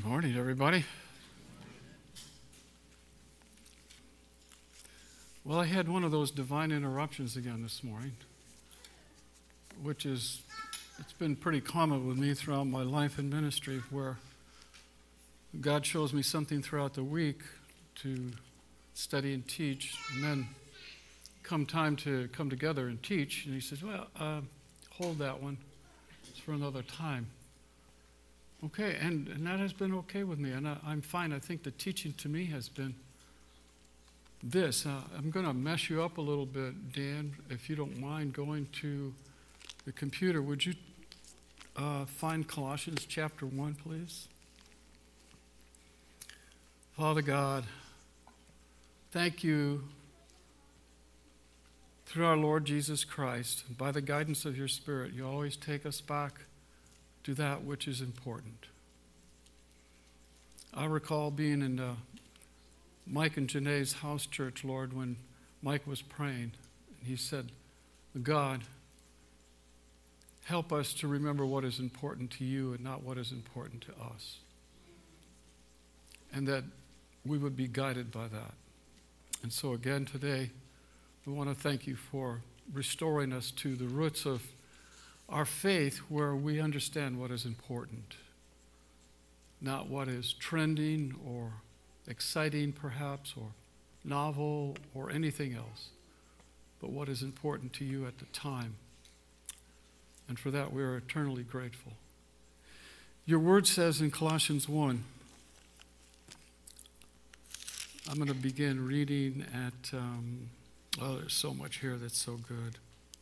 Good morning, everybody. Well, I had one of those divine interruptions again this morning, it's been pretty common with me throughout my life and ministry, where God shows me something throughout the week to study and teach, and then come time to come together and teach, and he says, well, hold that one. It's for another time. Okay, and that has been okay with me, and I'm fine. I think the teaching to me has been this. I'm going to mess you up a little bit, Dan, if you don't mind going to the computer. Would you find Colossians chapter 1, please? Father God, thank you through our Lord Jesus Christ. By the guidance of your Spirit, you always take us back to that which is important. I recall being in Mike and Janae's house church, Lord, when Mike was praying, and he said, God, help us to remember what is important to you and not what is important to us. And that we would be guided by that. And so again today, we want to thank you for restoring us to the roots of our faith, where we understand what is important, not what is trending or exciting perhaps, or novel or anything else, but what is important to you at the time. And for that we are eternally grateful. Your word says in Colossians 1, I'm going to begin reading at, there's so much here that's so good.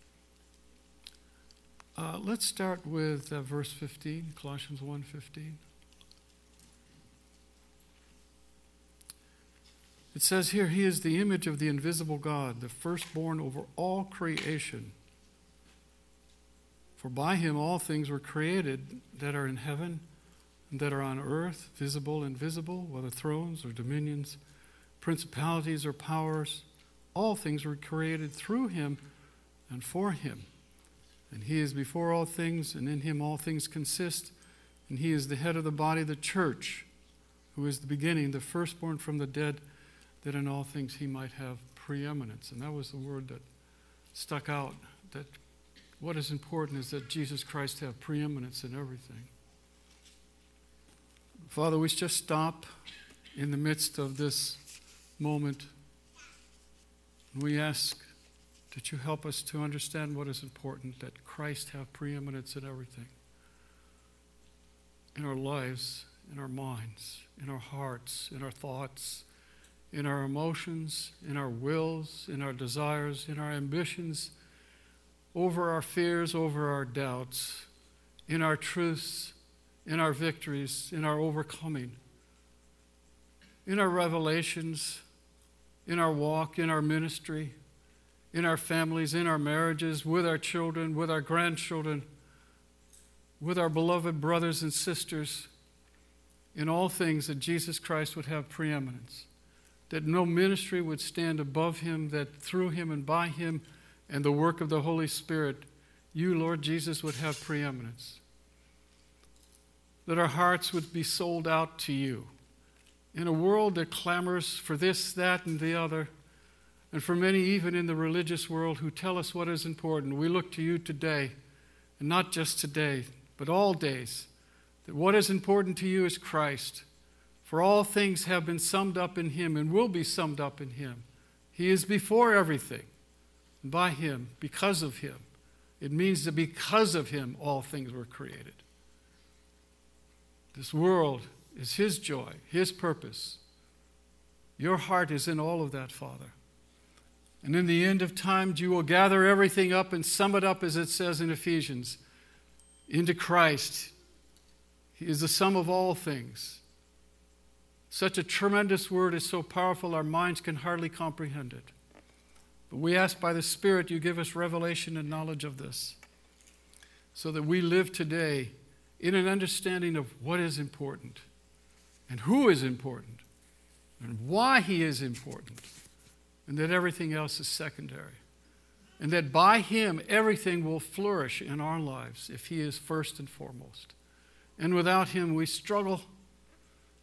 Let's start with verse 15, Colossians 1:15. It says here, he is the image of the invisible God, the firstborn over all creation. For by him all things were created that are in heaven and that are on earth, visible and invisible, whether thrones or dominions, principalities or powers. All things were created through him and for him. And he is before all things, and in him all things consist. And he is the head of the body, the church, who is the beginning, the firstborn from the dead, that in all things he might have preeminence. And that was the word that stuck out, that what is important is that Jesus Christ have preeminence in everything. Father, we just stop in the midst of this moment. We ask that you help us to understand what is important, that Christ have preeminence in everything. In our lives, in our minds, in our hearts, in our thoughts, in our emotions, in our wills, in our desires, in our ambitions, over our fears, over our doubts, in our truths, in our victories, in our overcoming, in our revelations, in our walk, in our ministry, in our families, in our marriages, with our children, with our grandchildren, with our beloved brothers and sisters, in all things that Jesus Christ would have preeminence, that no ministry would stand above him, that through him and by him and the work of the Holy Spirit, you, Lord Jesus, would have preeminence, that our hearts would be sold out to you. In a world that clamors for this, that, and the other, and for many even in the religious world who tell us what is important, we look to you today, and not just today, but all days, that what is important to you is Christ. For all things have been summed up in him and will be summed up in him. He is before everything. And by him, because of him, it means that because of him all things were created. This world is his joy, his purpose. Your heart is in all of that, Father. And in the end of time, you will gather everything up and sum it up, as it says in Ephesians, into Christ. He is the sum of all things. Such a tremendous word is so powerful our minds can hardly comprehend it. But we ask by the Spirit you give us revelation and knowledge of this, so that we live today in an understanding of what is important and who is important and why he is important, and that everything else is secondary. And that by him everything will flourish in our lives if he is first and foremost. And without him we struggle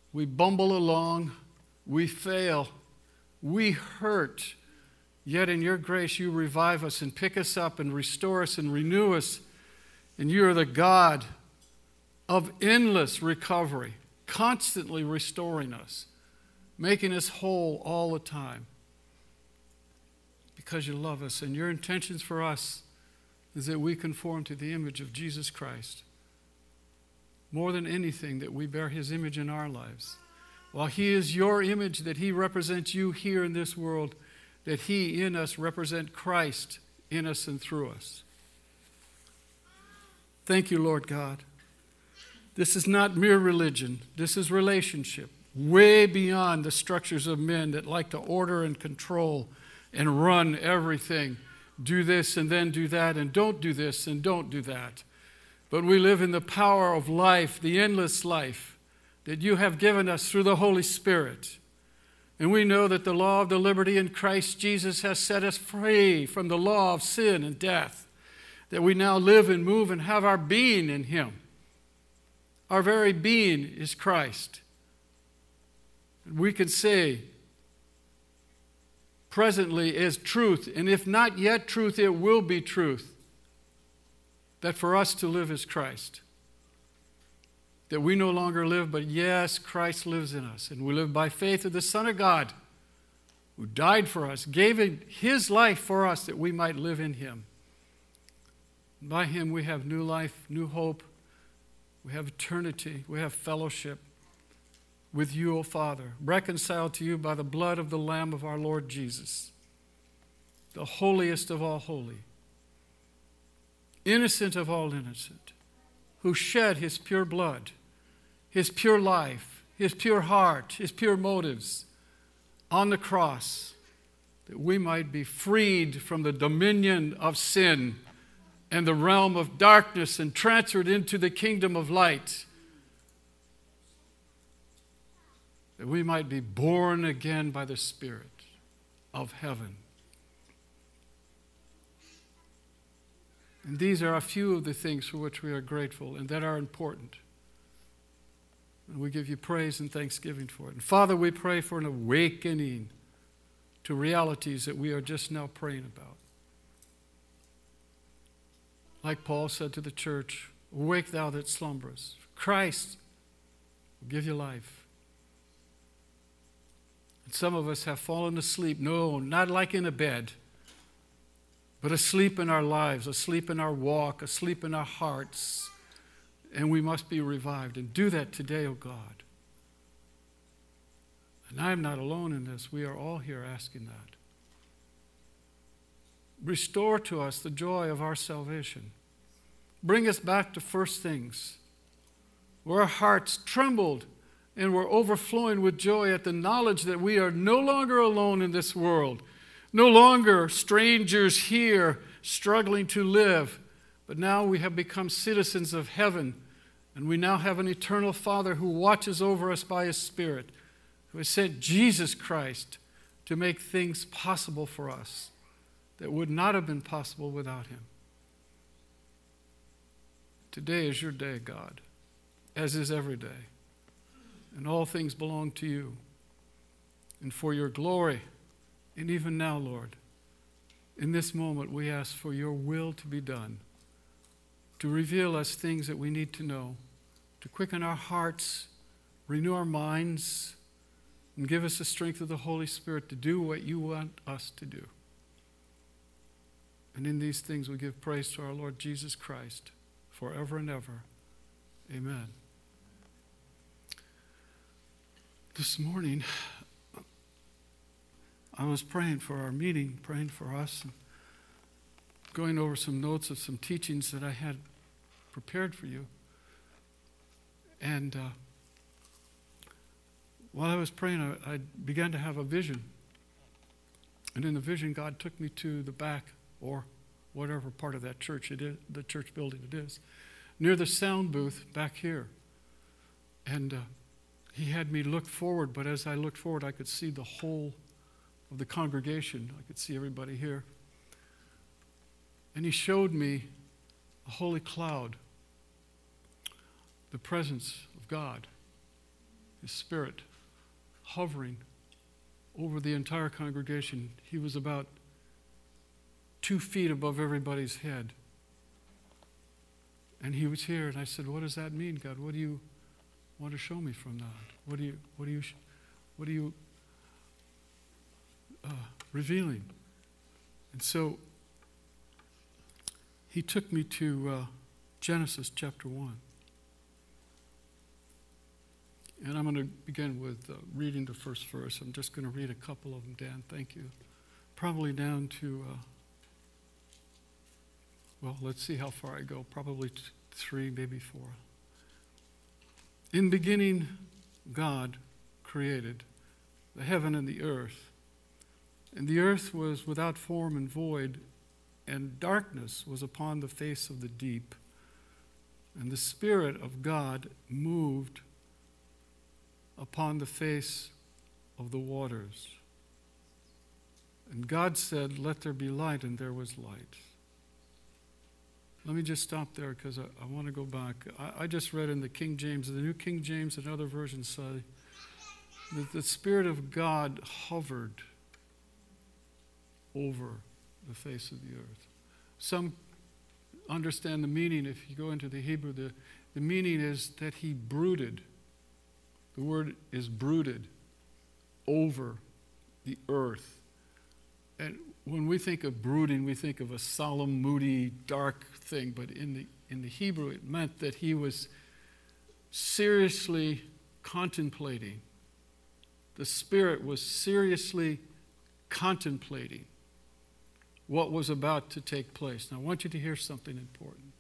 We bumble along. We fail. We hurt. Yet in your grace, you revive us and pick us up and restore us and renew us. And you are the God of endless recovery, constantly restoring us, making us whole all the time. Because you love us, and your intentions for us is that we conform to the image of Jesus Christ. More than anything, that we bear his image in our lives. While he is your image, that he represents you here in this world, that he in us represent Christ in us and through us. Thank you, Lord God. This is not mere religion. This is relationship, way beyond the structures of men that like to order and control and run everything. Do this and then do that, and don't do this and don't do that. But we live in the power of life, the endless life that you have given us through the Holy Spirit. And we know that the law of the liberty in Christ Jesus has set us free from the law of sin and death, that we now live and move and have our being in him. Our very being is Christ. And we can say, presently is truth, and if not yet truth, it will be truth, that for us to live is Christ. That we no longer live, but yes, Christ lives in us. And we live by faith of the Son of God, who died for us, gave his life for us that we might live in him. And by him we have new life, new hope. We have eternity. We have fellowship with you, O Father, reconciled to you by the blood of the Lamb of our Lord Jesus, the holiest of all holy, innocent of all innocent, who shed his pure blood, his pure life, his pure heart, his pure motives on the cross, that we might be freed from the dominion of sin and the realm of darkness and transferred into the kingdom of light, that we might be born again by the Spirit of heaven. And these are a few of the things for which we are grateful and that are important. And we give you praise and thanksgiving for it. And Father, we pray for an awakening to realities that we are just now praying about. Like Paul said to the church, awake thou that slumberest. Christ will give you life. And some of us have fallen asleep. No, not like in a bed, but asleep in our lives, asleep in our walk, asleep in our hearts. And we must be revived. And do that today, O God. And I am not alone in this. We are all here asking that. Restore to us the joy of our salvation. Bring us back to first things, where our hearts trembled and we're overflowing with joy at the knowledge that we are no longer alone in this world, no longer strangers here struggling to live, but now we have become citizens of heaven, and we now have an eternal Father who watches over us by his Spirit, who has sent Jesus Christ to make things possible for us that would not have been possible without him. Today is your day, God, as is every day. And all things belong to you. And for your glory, and even now, Lord, in this moment we ask for your will to be done, to reveal us things that we need to know, to quicken our hearts, renew our minds, and give us the strength of the Holy Spirit to do what you want us to do. And in these things we give praise to our Lord Jesus Christ, forever and ever. Amen. This morning, I was praying for our meeting, praying for us, and going over some notes of some teachings that I had prepared for you. And while I was praying, I began to have a vision. And in the vision, God took me to the back, or whatever part of that church it is, the church building it is, near the sound booth back here. And he had me look forward, but as I looked forward, I could see the whole of the congregation. I could see everybody here. And he showed me a holy cloud, the presence of God. His Spirit hovering over the entire congregation. He was about 2 feet above everybody's head. And he was here, and I said, "What does that mean, God? What do you want to show me from that? What are you revealing?" And so he took me to Genesis chapter 1. And I'm going to begin with reading the first verse. I'm just going to read a couple of them, Dan. Thank you. Probably down to, let's see how far I go. Probably 3, maybe 4. In the beginning, God created the heaven and the earth. And the earth was without form and void, and darkness was upon the face of the deep. And the Spirit of God moved upon the face of the waters. And God said, "Let there be light," and there was light. Let me just stop there because I want to go back. I just read in the King James, the New King James and other versions say that the Spirit of God hovered over the face of the earth. Some understand the meaning. If you go into the Hebrew, the meaning is that he brooded. The word is brooded over the earth. And when we think of brooding, we think of a solemn, moody, dark thing. But in the Hebrew, it meant that he was seriously contemplating. The Spirit was seriously contemplating what was about to take place. Now, I want you to hear something important.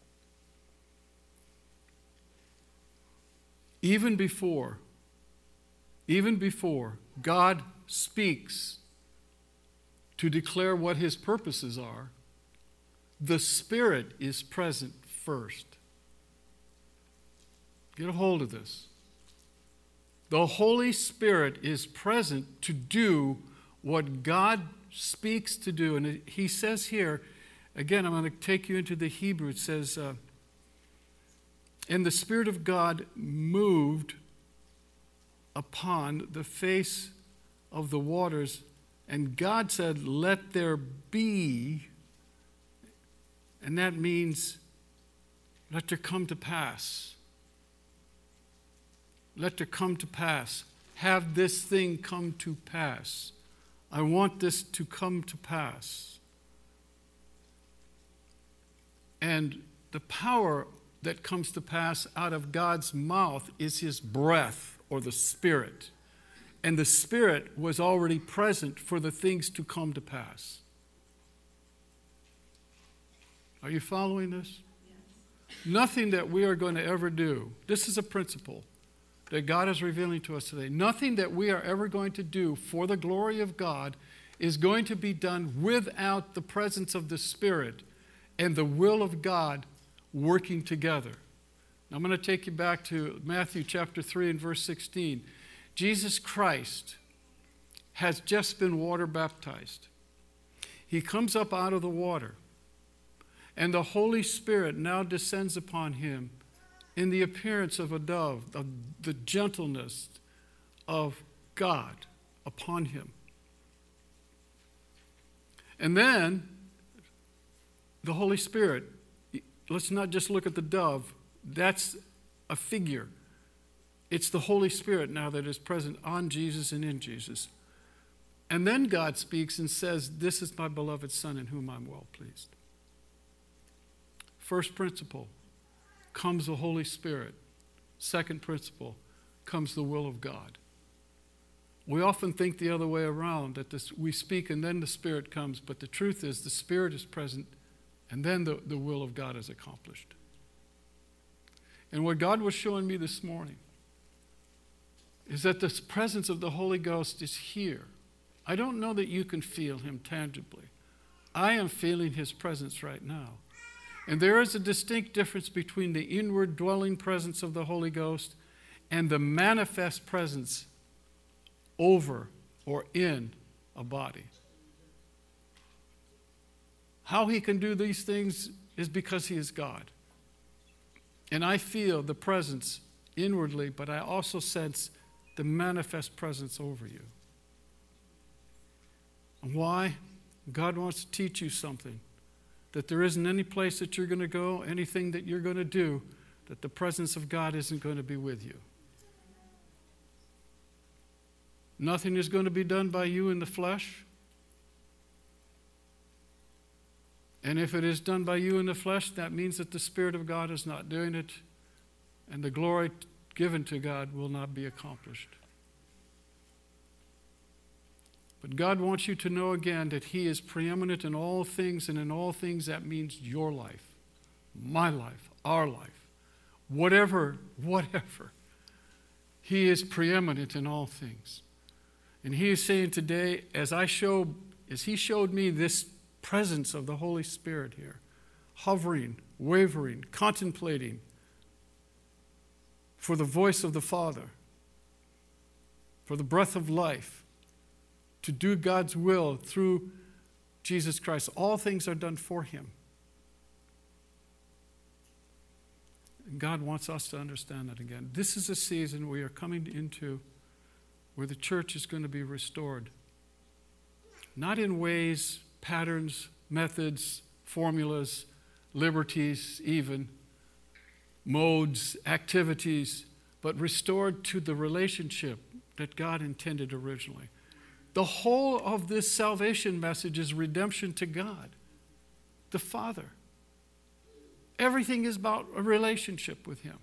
Even before God speaks to declare what his purposes are, the Spirit is present first. Get a hold of this. The Holy Spirit is present to do what God speaks to do. And he says here, again, I'm going to take you into the Hebrew. It says, and the Spirit of God moved upon the face of the waters, and God said, "Let there be," and that means let there come to pass. Let there come to pass. Have this thing come to pass. I want this to come to pass. And the power that comes to pass out of God's mouth is his breath, or the Spirit. And the Spirit was already present for the things to come to pass. Are you following this? Yes. Nothing that we are going to ever do, this is a principle that God is revealing to us today. Nothing that we are ever going to do for the glory of God is going to be done without the presence of the Spirit and the will of God working together. Now, I'm going to take you back to Matthew chapter 3 and verse 16. Jesus Christ has just been water baptized. He comes up out of the water, and the Holy Spirit now descends upon him in the appearance of a dove, of the gentleness of God upon him. And then the Holy Spirit, let's not just look at the dove, that's a figure. It's the Holy Spirit now that is present on Jesus and in Jesus. And then God speaks and says, "This is my beloved Son in whom I'm well pleased." First principle, comes the Holy Spirit. Second principle, comes the will of God. We often think the other way around, that we speak and then the Spirit comes, but the truth is the Spirit is present and then the will of God is accomplished. And what God was showing me this morning is that the presence of the Holy Ghost is here. I don't know that you can feel him tangibly. I am feeling his presence right now. And there is a distinct difference between the inward dwelling presence of the Holy Ghost and the manifest presence over or in a body. How he can do these things is because he is God. And I feel the presence inwardly, but I also sense the manifest presence over you. And why? God wants to teach you something. That there isn't any place that you're going to go, anything that you're going to do, that the presence of God isn't going to be with you. Nothing is going to be done by you in the flesh. And if it is done by you in the flesh, that means that the Spirit of God is not doing it, and the glory given to God will not be accomplished. But God wants you to know again that He is preeminent in all things, and in all things that means your life, my life, our life. Whatever. He is preeminent in all things. And He is saying today, as He showed me this presence of the Holy Spirit here, hovering, wavering, contemplating for the voice of the Father, for the breath of life, to do God's will through Jesus Christ. All things are done for Him. And God wants us to understand that again. This is a season we are coming into where the church is going to be restored. Not in ways, patterns, methods, formulas, liberties even, modes, activities, but restored to the relationship that God intended originally. The whole of this salvation message is redemption to God, the Father. Everything is about a relationship with Him.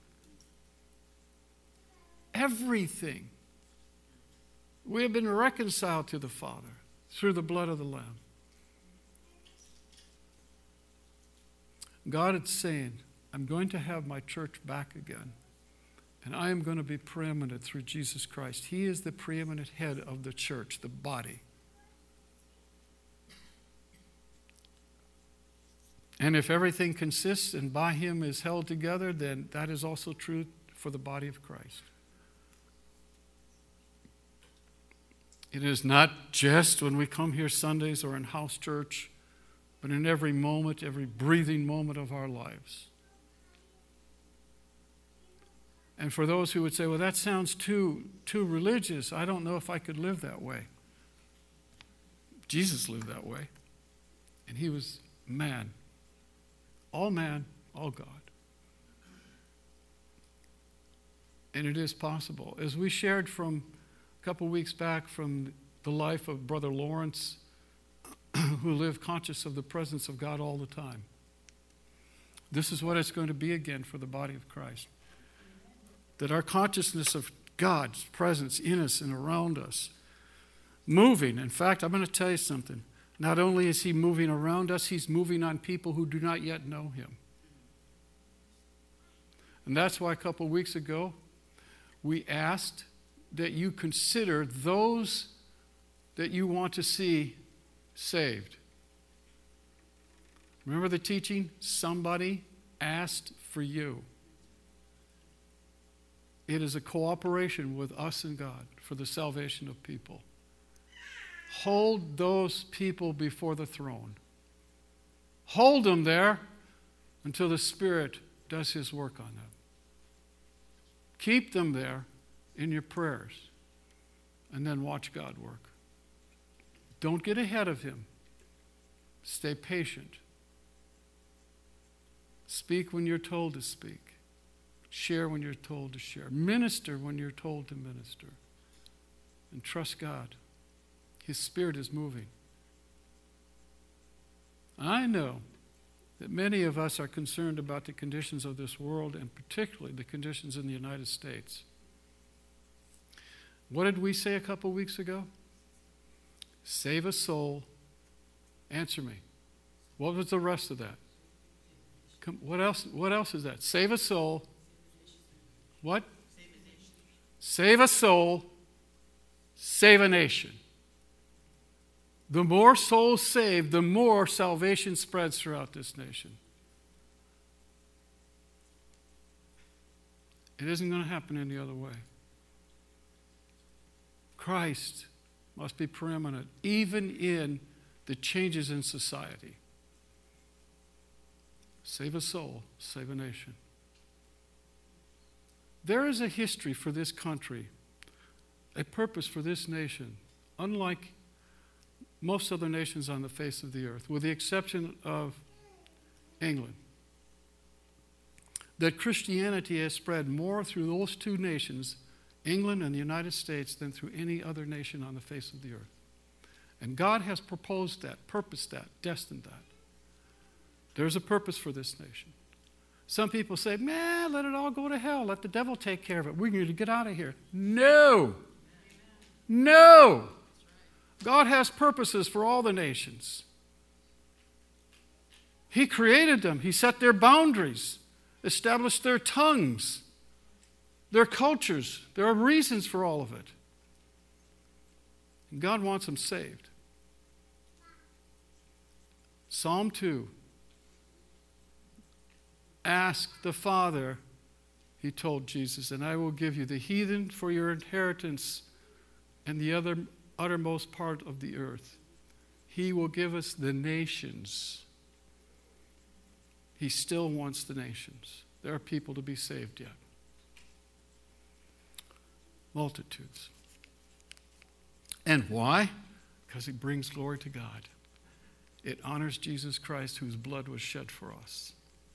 Everything. We have been reconciled to the Father through the blood of the Lamb. God is saying, I'm going to have my church back again. And I am going to be preeminent through Jesus Christ. He is the preeminent head of the church, the body. And if everything consists and by Him is held together, then that is also true for the body of Christ. It is not just when we come here Sundays or in house church, but in every moment, every breathing moment of our lives. And for those who would say, well, that sounds too religious. I don't know if I could live that way. Jesus lived that way. And He was man, all God. And it is possible. As we shared from a couple weeks back from the life of Brother Lawrence, who lived conscious of the presence of God all the time. This is what it's going to be again for the body of Christ. That our consciousness of God's presence in us and around us, moving. In fact, I'm going to tell you something. Not only is He moving around us, He's moving on people who do not yet know Him. And that's why a couple of weeks ago, we asked that you consider those that you want to see saved. Remember the teaching? Somebody asked for you. It is a cooperation with us and God for the salvation of people. Hold those people before the throne. Hold them there until the Spirit does His work on them. Keep them there in your prayers, and then watch God work. Don't get ahead of Him. Stay patient. Speak when you're told to speak. Share when you're told to share. Minister when you're told to minister. And trust God. His Spirit is moving. I know that many of us are concerned about the conditions of this world, and particularly the conditions in the United States. What did we say a couple weeks ago? Save a soul. Answer me. What was the rest of that? What else is that? Save a soul. What? Save a soul. Save a nation. The more souls saved, the more salvation spreads throughout this nation. It isn't going to happen any other way. Christ must be preeminent, even in the changes in society. Save a soul, save a nation. There is a history for this country a purpose for this nation, unlike most other nations on the face of the earth, with the exception of England. That Christianity has spread more through those two nations, England and the United States, than through any other nation on the face of the earth. And God has proposed that, purposed that, destined that. There's a purpose for this nation. Some people say, man, let it all go to hell. Let the devil take care of it. We're going to get out of here. No. No. God has purposes for all the nations. He created them. He set their boundaries, established their tongues, their cultures. There are reasons for all of it. And God wants them saved. Psalm 2. Ask the Father, he told Jesus, and I will give you the heathen for your inheritance and the uttermost part of the earth. He will give us the nations. He still wants the nations. There are people to be saved yet. Multitudes. And why? Because it brings glory to God. It honors Jesus Christ, whose blood was shed for us.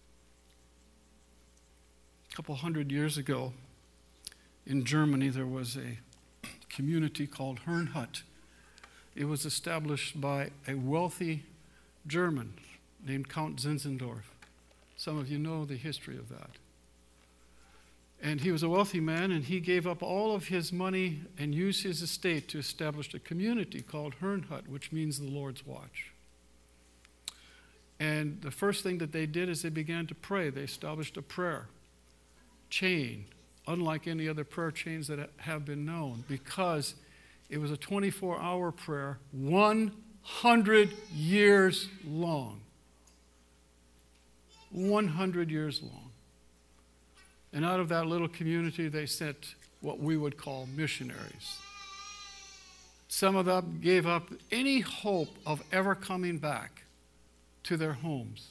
A couple hundred years ago, in Germany, there was a community called Herrnhut. It was established by a wealthy German named Count Zinzendorf. Some of you know the history of that. And he was a wealthy man, and he gave up all of his money and used his estate to establish a community called Herrnhut, which means the Lord's Watch. And the first thing that they did is they began to pray. They established a prayer chain, unlike any other prayer chains that have been known, because it was a 24-hour prayer, 100 years long. 100 years long. And out of that little community, they sent what we would call missionaries. Some of them gave up any hope of ever coming back to their homes.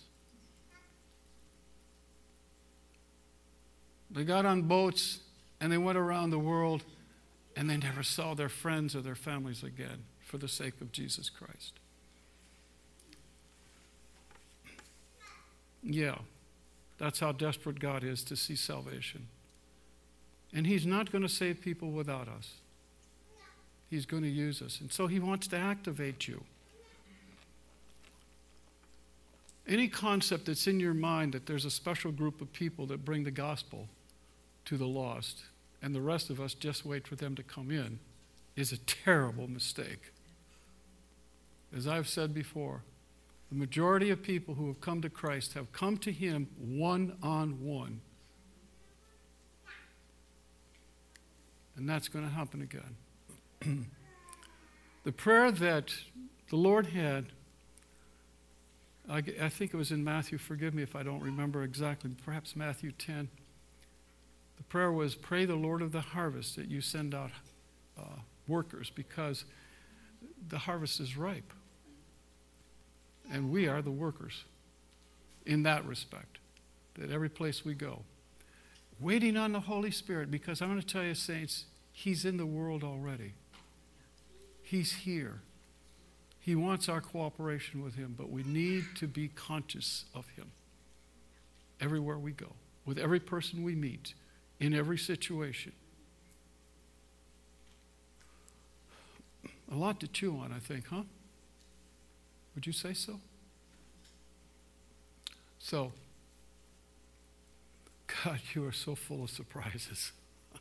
They got on boats and they went around the world, and they never saw their friends or their families again for the sake of Jesus Christ. Yeah, that's how desperate God is to see salvation. And he's not going to save people without us. He's going to use us. And so he wants to activate you. Any concept that's in your mind that there's a special group of people that bring the gospel to the lost, and the rest of us just wait for them to come in, is a terrible mistake. As I've said before, the majority of people who have come to Christ have come to him one-on-one. And that's going to happen again. The prayer that the Lord had, I think it was in Matthew, forgive me if I don't remember exactly, perhaps Matthew 10. The prayer was, pray the Lord of the harvest that you send out workers, because the harvest is ripe. And we are the workers in that respect, that every place we go. Waiting on the Holy Spirit, because I'm going to tell you, saints, he's in the world already. He's here. He wants our cooperation with him, but we need to be conscious of him everywhere we go, with every person we meet, in every situation. A lot to chew on, I think, huh? Would you say so? So, God, you are so full of surprises.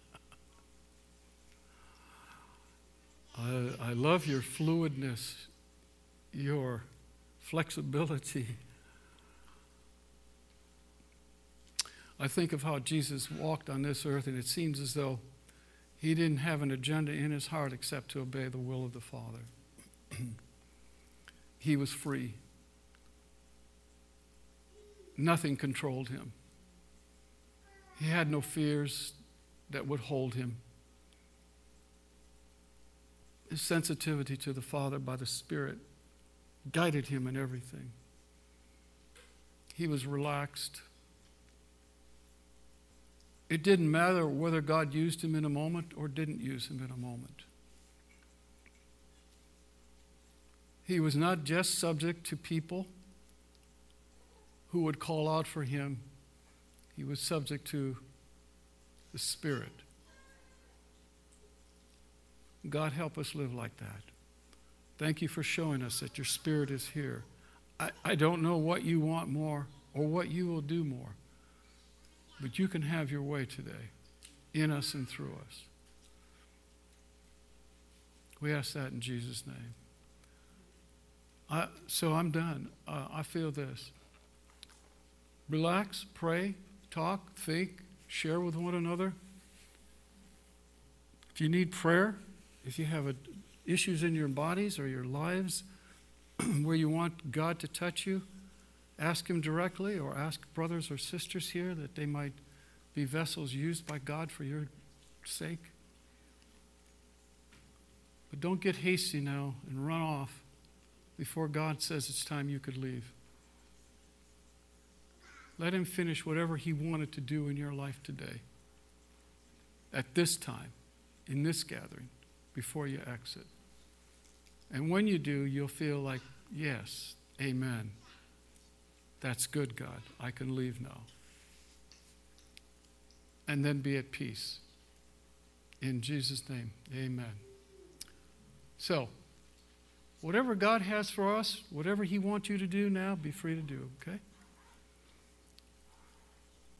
I love your fluidness, your flexibility. I think of how Jesus walked on this earth, and it seems as though he didn't have an agenda in his heart except to obey the will of the Father. He was free. Nothing controlled him. He had no fears that would hold him. His sensitivity to the Father by the Spirit guided him in everything. He was relaxed. It didn't matter whether God used him in a moment or didn't use him in a moment. He was not just subject to people who would call out for him. He was subject to the Spirit. God, help us live like that. Thank you for showing us that your Spirit is here. I don't know what you want more or what you will do more, but you can have your way today in us and through us. We ask that in Jesus' name. So I'm done. I feel this. Relax, pray, talk, think, share with one another. If you need prayer, if you have issues in your bodies or your lives where you want God to touch you, ask him directly or ask brothers or sisters here that they might be vessels used by God for your sake. But don't get hasty now and run off before God says it's time you could leave. Let him finish whatever he wanted to do in your life today, at this time, in this gathering, before you exit. And when you do, you'll feel like, yes, amen. That's good, God. I can leave now. And then be at peace. In Jesus' name, amen. So, whatever God has for us, whatever he wants you to do now, be free to do, okay?